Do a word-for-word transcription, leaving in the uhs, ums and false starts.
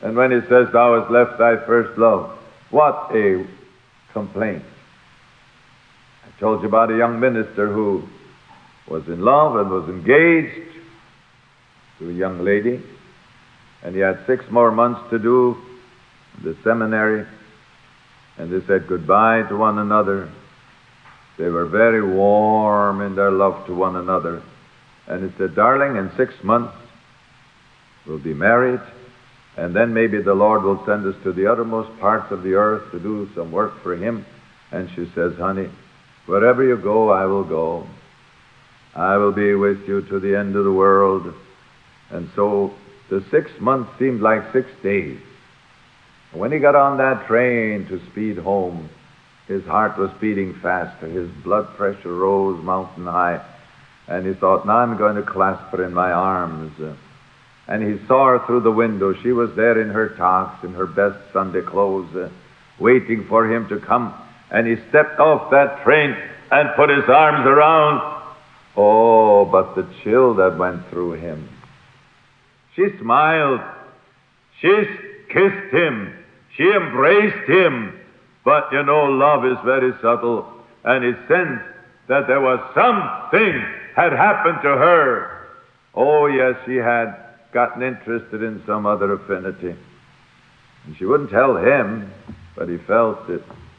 And when he says, thou hast left thy first love, what a complaint. I told you about a young minister who was in love and was engaged to a young lady, and he had six more months to do the seminary, and they said goodbye to one another. They were very warm in their love to one another. And he said, darling, in six months we'll be married, and then maybe the Lord will send us to the uttermost parts of the earth to do some work for Him. And she says, honey, wherever you go, I will go. I will be with you to the end of the world. And so the six months seemed like six days. When he got on that train to speed home, his heart was beating faster. His blood pressure rose mountain high. And he thought, now I'm going to clasp her in my arms. And he saw her through the window. She was there in her togs, in her best Sunday clothes, uh, waiting for him to come. And he stepped off that train and put his arms around. Oh, but the chill that went through him. She smiled. She kissed him. She embraced him. But, you know, love is very subtle. And he sensed that there was something had happened to her. Oh, yes, she had gotten interested in some other affinity. And she wouldn't tell him, but he felt it.